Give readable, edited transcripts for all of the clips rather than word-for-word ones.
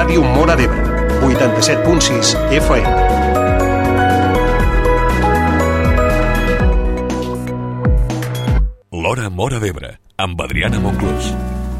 Ràdio Móra d'Ebre, 87.6 FM. L'Hora Móra d'Ebre, amb Adriana Monclús.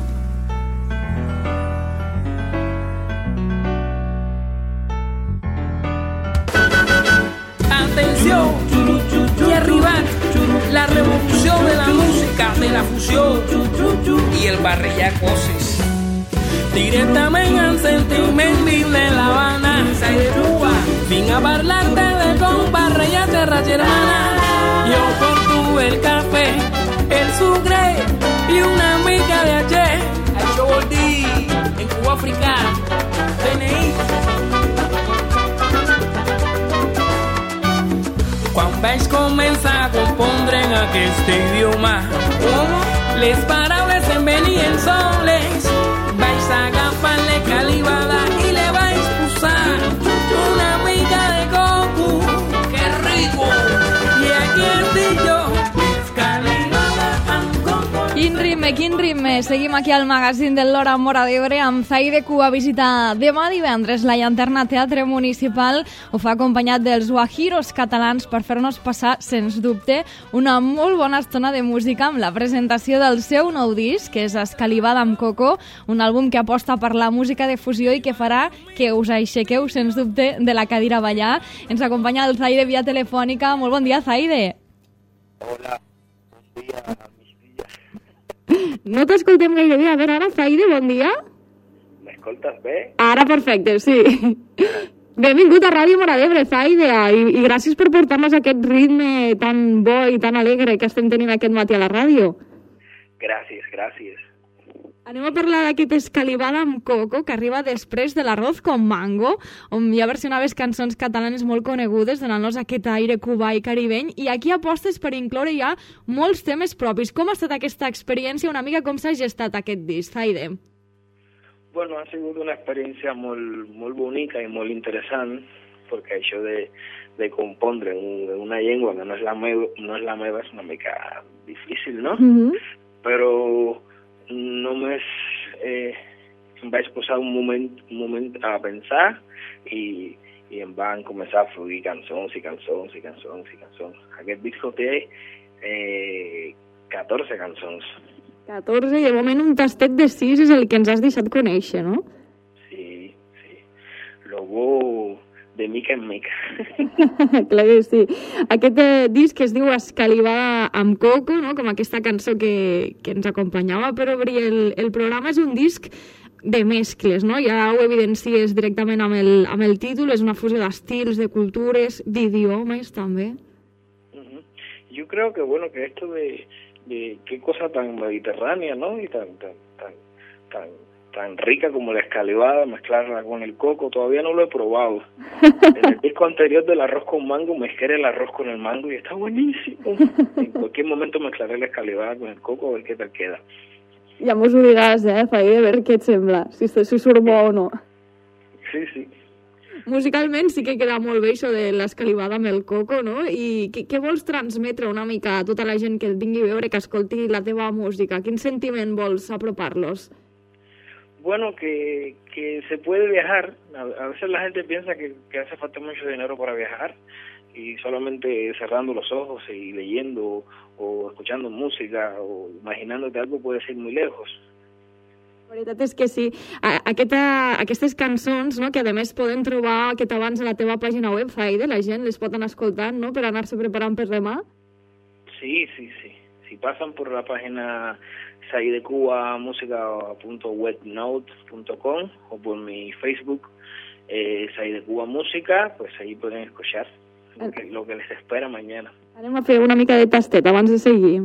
Atención, y arribar la revolución de la música, de la fusión y el barrillacosis. Directamente al sentiment de La Habana, de Cuba, vine a parlarte de compadre y tierra germana. Yo por tu el café, el sucre y una mica de H. Yo volví en Cuba África, DNI. Quan vaig començar a compondre en aquest idioma, les paraules em venien soles. Vaig agafar-le calibada i le vaig posar una mica de coco. ¡Qué rico! I aquí estic jo, calibada amb coco. Quin ritme. Seguim aquí al magazín de l'Hora Móra d'Ebre amb Zaide Cuba. Visita demà divendres la Llanterna Teatre Municipal. Ho fa acompanyat dels Guajiros catalans per fer-nos passar, sens dubte, una molt bona estona de música amb la presentació del seu nou disc, que és Escalivada amb Coco, un àlbum que aposta per la música de fusió i que farà que us aixequeu, sens dubte, de la cadira a ballar. Ens acompanya el Zaide via telefònica. Molt bon dia, Zaide. Hola, bon dia, mis filles. No t'escoltem gaire bé. A veure, ara, Zaide, bon dia. M'escoltes bé? Ara, perfecte, sí. Benvingut a Ràdio Móra d'Ebre, Zaide, i gràcies per portar-nos aquest ritme tan bo i tan alegre que estem tenint aquest matí a la ràdio. Gràcies. Anem a parlar d'aquest Escalivada amb Coco, que arriba després de l'Arroz con Mango, on hi ha versionaves cançons catalanes molt conegudes, donant-nos aquest aire cubà i caribeny, i aquí apostes per incloure ja molts temes propis. Com ha estat aquesta experiència? Una mica com s'ha gestat aquest disc, Zaide? Bueno, ha sigut una experiència molt bonica i molt interessant, perquè això de compondre en una llengua que no és la meva és una mica difícil, no? Però només em vaig posar un moment a pensar i em van començar a fluir cançons. Aquest disc té 14 cançons. 14, i de moment un tastet de 6 és el que ens has deixat conèixer, no? Sí. Luego, de mica en mica. Clar que sí. Aquest disc que es diu Escalivada amb Coco, no? Com aquesta cançó que ens acompanyava per obrir el programa, és un disc de mescles, no? Ja ho evidencies directament amb el títol, és una fusió d'estils, de cultures, d'idiomes també. Yo creo que bueno, que esto de qué cosa tan mediterránea, ¿no? Y tan rica como la escalivada, mezclarla con el coco, todavía no lo he probado. En el disco anterior del arroz con mango mezclé el arroz con el mango y está buenísimo. En cualquier momento mezclaré la escalivada con el coco a ver qué tal queda. Ja mos ho diràs, Zaide, a veure què et sembla, si surt bo o no. Sí. Musicalment sí que queda molt bé això de l'escalivada amb el coco, no? I què vols transmetre una mica a tota la gent que et vingui a veure, que escolti la teva música? Quin sentiment vols apropar-los? Bueno, que se puede viajar. A veces la gente piensa que hace falta mucho dinero para viajar y solamente cerrando los ojos y leyendo o escuchando música o imaginándote algo puedes ir muy lejos. La veritat és que sí. Aquestes cançons, no, que a més poden trobar aquest abans a la teva pàgina web, Zaide, la gent les pot anar escoltant, no?, per anar-se preparant per demà. Sí. Si pasan por la página zaidecubamusica.webnote.com o por mi Facebook, Zaide Cuba Música, pues ahí pueden escuchar lo que les espera mañana. Anem a fer una mica de tastet abans de seguir.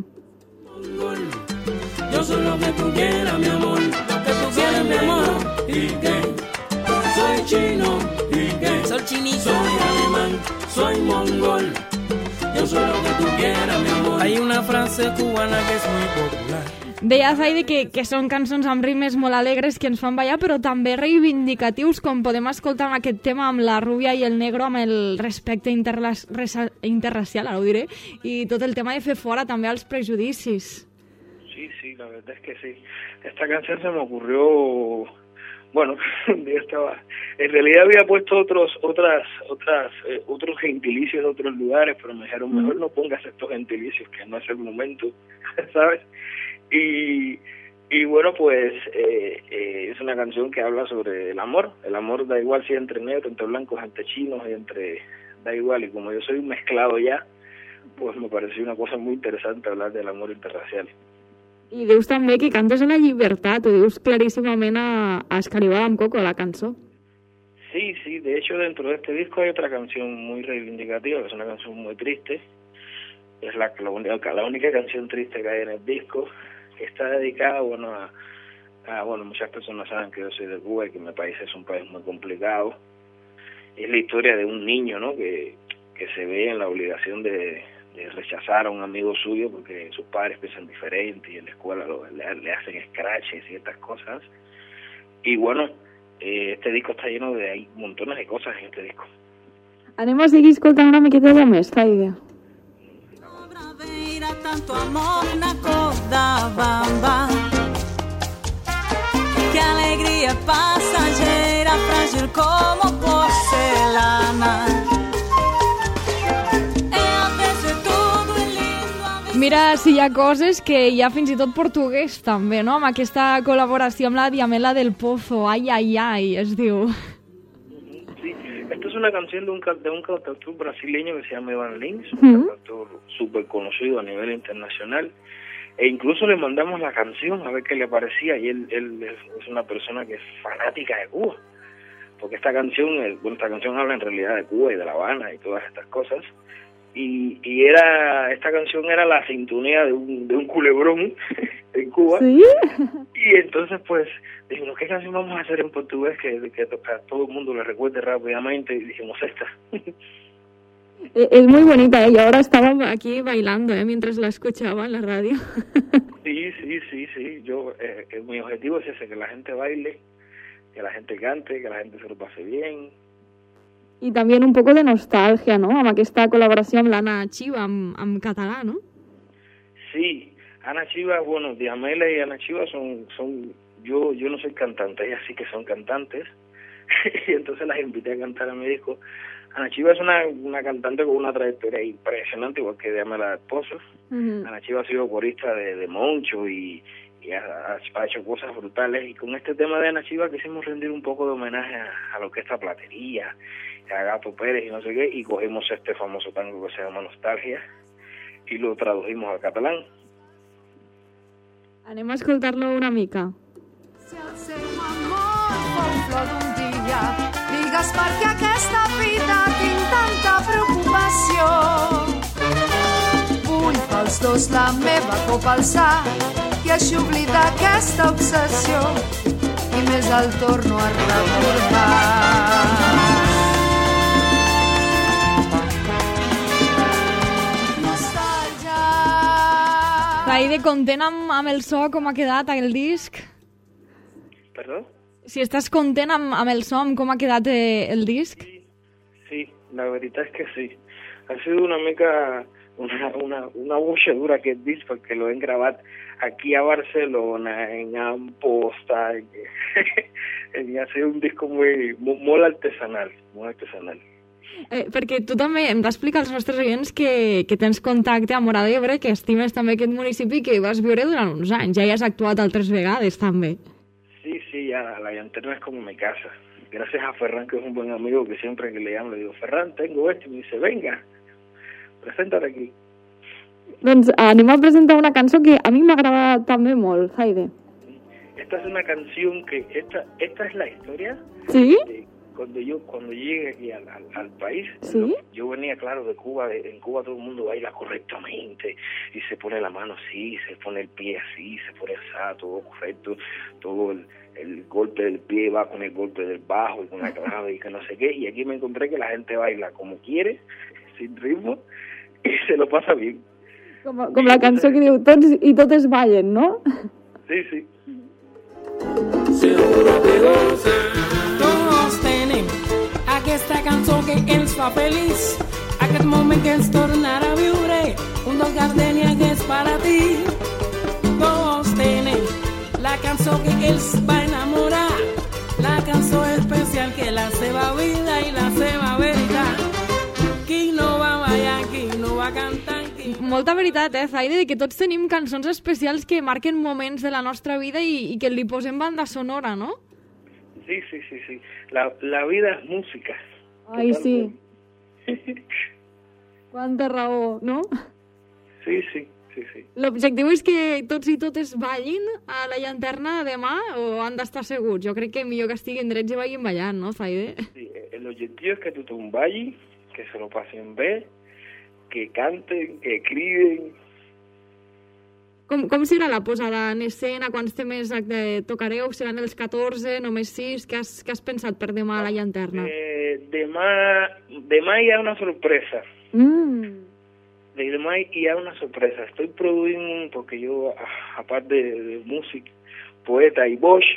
Yo soy lo que tú quieras, mi amor, lo que tú quieras, mi amor. ¿Y qué? Soy chino. ¿Y qué? Soy chinito. Soy alemán, soy mongol. Yo soy lo que tú quieras, mi amor. Hay una frase cubana que es muy popular. Deia, Zaide, que són cançons amb ritmes molt alegres que ens fan ballar, però també reivindicatius, com podem escoltar amb aquest tema amb la rubia i el negro, amb el respecte interracial, ara ho diré, i tot el tema de fer fora també els prejudicis. Sí, la verdad es que sí. Esta canción se me ocurrió bueno, yo estaba, en realidad había puesto otros gentilicios de otros lugares, pero me dijeron, mejor no pongas estos gentilicios, que no es el momento, ¿sabes? Y bueno, pues es una canción que habla sobre el amor da igual si entre negros, entre blancos, entre chinos, da igual, y como yo soy un mezclado ya, pues me pareció una cosa muy interesante hablar del amor interracial. I dius també que cantes en la llibertat, ho dius claríssimament a Escaribada amb Coco, la cançó. Sí, de hecho dentro de este disco hay otra canción muy reivindicativa, que es una canción muy triste, es la única canción triste que hay en el disco, que está dedicada, bueno, bueno, muchas personas saben que yo soy de Cuba y que mi país es un país muy complicado. Es la historia de un niño, ¿no?, que se ve en la obligación de rechazar a un amigo suyo porque sus padres piensan diferente y en la escuela le hacen scratches y estas cosas. Y bueno, este disco está lleno de, hay montones de cosas en este disco. Anem a seguir escoltant una miqueta de més, Zaide. Tanto amor na cor da bamba, que alegria passageira, frágil como porcelana. Mira, si hi ha coses que hi ha fins i tot portuguès també, no? Amb aquesta col·laboració amb la Diamela del Pozo, Ay, ay, ay, es diu. Sí, esto es una canción de un cantautor brasileño que se llama Iván Lins, un cantautor súper conocido a nivel internacional, e incluso le mandamos la canción a ver qué le parecía, y él es una persona que es fanática de Cuba, porque esta canción habla en realidad de Cuba y de La Habana y todas estas cosas. Y esta canción era la sintonía de un culebrón en Cuba. ¿Sí? Y entonces pues dijimos, ¿qué canción vamos a hacer en portugués que a todo el mundo le recuerde rápidamente? Y dijimos esta. Es muy bonita, y ahora estaba aquí bailando mientras la escuchaba en la radio. Sí. Yo mi objetivo es ese, que la gente baile, que la gente cante, que la gente se lo pase bien. I també un poco de nostàlgia, no?, amb aquesta col·laboració amb l'Anna Chiva, amb català, ¿no? Sí, Ana Chiva, bueno, Diamela y Ana Chiva son yo no soy cantante, ellas sí que son cantantes, y entonces las invité a cantar a mi disco. Ana Chiva es una cantante con una trayectoria impresionante, igual que Diamela del Pozo. Ana Chiva ha sido corista de Moncho y ha hecho cosas brutales, y con este tema de Ana Chiva quisimos rendir un poco de homenaje a lo que es la platería, a Gato Pérez y no sé qué, y cogimos este famoso tango que se llama Nostalgia y lo tradujimos al catalán. Anem a escoltar-lo una mica. Si el seu amor fou flor d'un dia, digues per què aquesta vida tinc tanta preocupació. Vull pels dos la meva copa alçar i així oblidar aquesta obsessió i més el torno a recordar. Zaide, content amb el so, com ha quedat el disc? Perdó? Si estàs content amb el so, com ha quedat el disc? Sí, la veritat és que sí. Ha sido una mica una bochadura aquest disc, perquè lo hem gravat aquí a Barcelona, en Amposta, y ha sido un disco molt artesanal, molt artesanal. Perquè tu també hem d'explicar als nostres oients que tens contacte a Móra d'Ebre, que estimes també aquest municipi, que vas viure durant uns anys, ja hi has actuat altres vegades també. Sí, ya la llanterna es como mi casa. Gracias a Ferran, que es un buen amigo, que siempre que le llamo le digo, Ferran, tengo esto, y me dice, venga, preséntate aquí. Doncs anem a presentar una cançó que a mi m'agrada també molt, Zaide. Esta es una canción que, esta es la historia. ¿Sí? Cuando llegué aquí al país, ¿sí? Yo venía, claro, de Cuba. En Cuba todo el mundo baila correctamente y se pone la mano así, se pone el pie así, se pone así, todo correcto, todo el golpe del pie va con el golpe del bajo y con la clave y que no sé qué. Y aquí me encontré que la gente baila como quiere, sin ritmo, y se lo pasa bien. Com la cançó que diu tots i totes ballen, no? Sí. Seguro que tots tenim aquesta cançó que ens fa feliç, aquest moment que ens tornarà a viure, un dos gardenia que és per a ti. Tots tenim la cançó que els va enamorar, la la seva vida i la seva veritat. Qui no va ballar, qui no va cantar... Molta veritat, Zaide, que tots tenim cançons especials que marquen moments de la nostra vida i que li posem banda sonora, no? Sí. La vida és música. Ai, sí. Quanta raó, no? Sí. L'objectiu és que tots i totes ballin a la llanterna demà o han d'estar seguts? Jo crec que millor que estiguin drets i vagin ballant, no, Zaide? Sí, l'objectiu és que tothom balli, que se lo passen bé, que canten, que criden. Com serà la posada en escena? Quants temes tocareu? Seran els 14, només 6? Què has pensat per demà a la llanterna? Demà hi ha una sorpresa. Demà hi ha una sorpresa. Estoy produint, porque yo, aparte de músic, poeta y boix,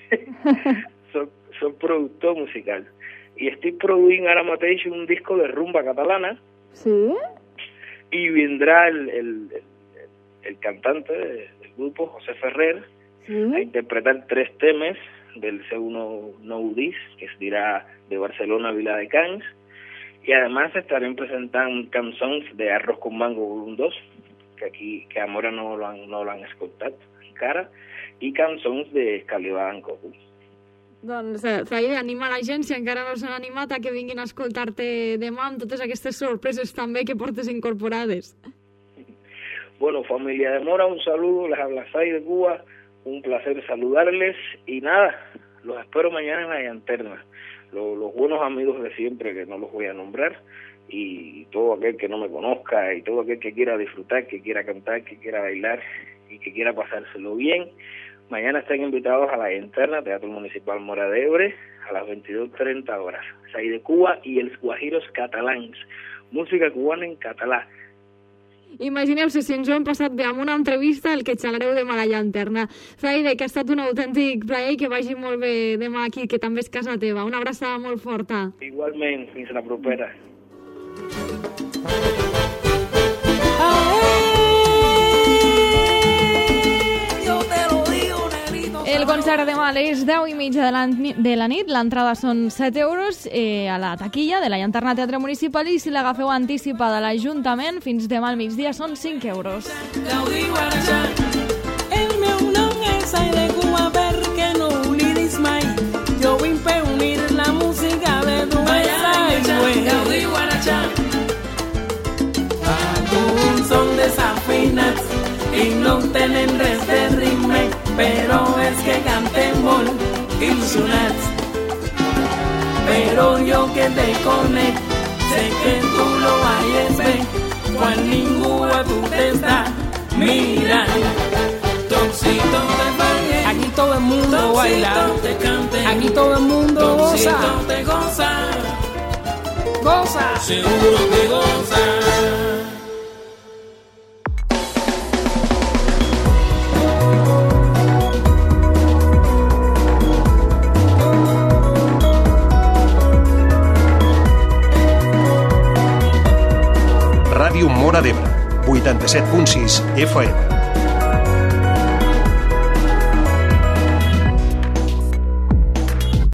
soy productor musical. Y estoy produint ara mateix un disco de rumba catalana. Sí? Y vendrá el cantante del grupo, José Ferrer, a interpretar 3 temes del seu nou disc, que es dirà de Barcelona a Viladecans, y además estarem presentant cançons de Arroz con Mango Volum 2, que a Mora no l'han escoltat encara, i cançons de Calibà en Coco. Doncs, Zaide, anima la gent, si encara no s'han animat, a que vinguin a escoltar-te demà amb totes aquestes sorpreses també que portes incorporades. Bueno, familia de Mora, un saludo, les habla Zaide Cuba, un placer saludarles, y nada, los espero mañana en la llanterna. Los buenos amigos de siempre, que no los voy a nombrar, y todo aquel que no me conozca, y todo aquel que quiera disfrutar, que quiera cantar, que quiera bailar, y que quiera pasárselo bien. Mañana están invitados a la llanterna, Teatro Municipal Mora d'Ebre, a las 22:30 horas. Zaide Cuba i els Guajiros Catalans, música cubana en català. Imagineu-se, si ens ho hem passat bé amb una entrevista, el que xalareu demà a la llanterna. Zaide, que ha estat un autèntic plaer i que vagi molt bé demà aquí, que també és casa teva. Una abraçada molt forta. Igualment, fins la propera. El concert demà a les 10:30 de la nit. L'entrada són 7 euros a la taquilla de la Llanterna Teatre Municipal, i si l'agafeu anticipada a l'Ajuntament, fins demà al migdia són 5 euros. El meu nom és Zaide Cuba, perquè no ho oblidis mai. Jo vinc per unir la música de dues aigües. Alguns són desafinats i no tenen res de ritme, però és que cantem molt il·lusionats. Però jo que te conec, sé que tu lo balles bé, quan ningú a tu t'està mirant. Toxito te baile, aquí todo el mundo baila, aquí todo el mundo goza, te goza, goza, seguro que goza. Ràdio Mora d'Ebre, 87.6 FM.